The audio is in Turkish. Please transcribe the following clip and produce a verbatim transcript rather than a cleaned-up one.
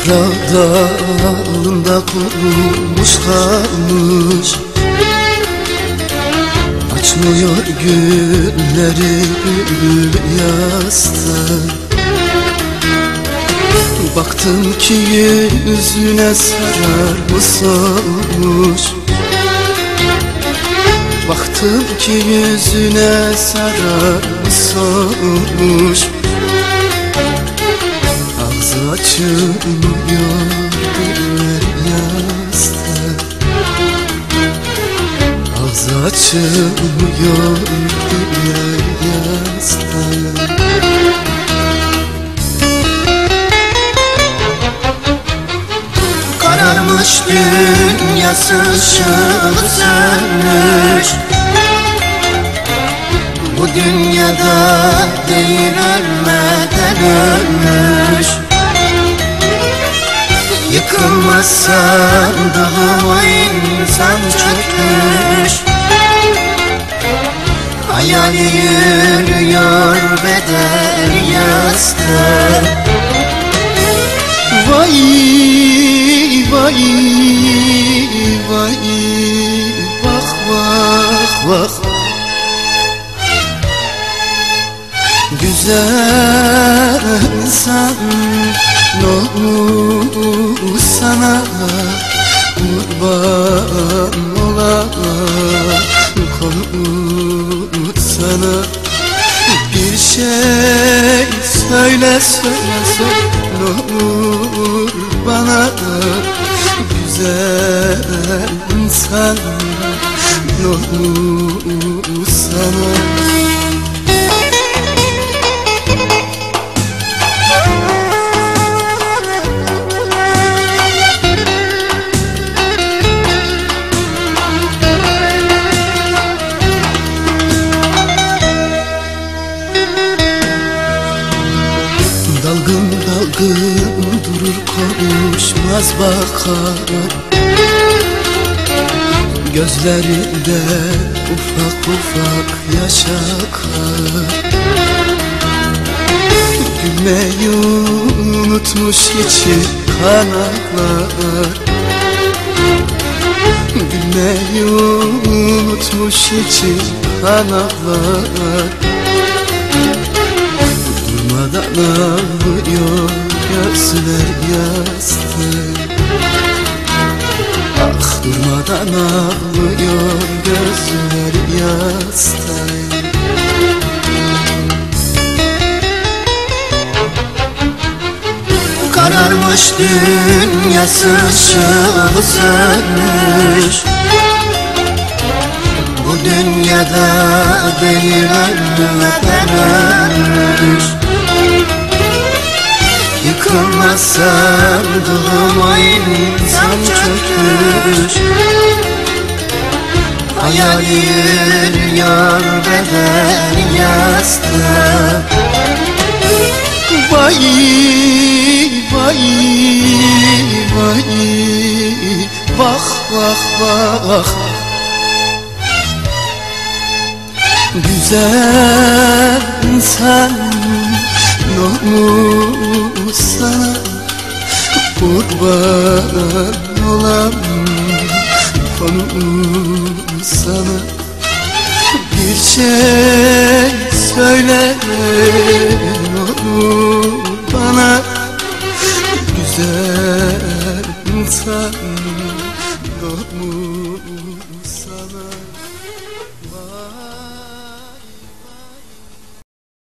Yaprağı dalında kurumuş kalmış, açmıyor gülleri gül yasta. Baktım ki yüzüne sararmış olmuş, baktım ki yüzüne sararmış olmuş. Ağzı açılmıyor güller yasta, ağzı açılmıyor güller yasta. Kararmış dünyası ışığı sönmüş, bu dünyada değil ölmeden ölmüş. Yıkılmaz sandığıma insan çökmüş, hayali yürüyor beden yasta. Vay vay vay, vah vah vah. Güzel insan ne olur sana kurban olam, konu sana bir şey söyle söyle söyle ne olur bana. Güzel insan ne olur sana. Dalgın dalgın durur konuşmaz bakar, gözlerinde ufak ufak yaş akar. Gülmeyi unutmuş içi kan ağlar, gülmeyi unutmuş içi kan ağlar. Durmadan ağlıyor gözler yastık, ah durmadan ağlıyor gözler yastık. Kararmış dünyası ışığı sönmüş, bu dünyada değil ölmeden ölmüş. Yıkılmaz sandığıma insan çökmüş, hayali yürüyor beden yasta. Vay vay vay, vah vah vah. Güzel insan ne olur sana kurban olam, konu sana bir şey söyle ne olur bana. Güzel insan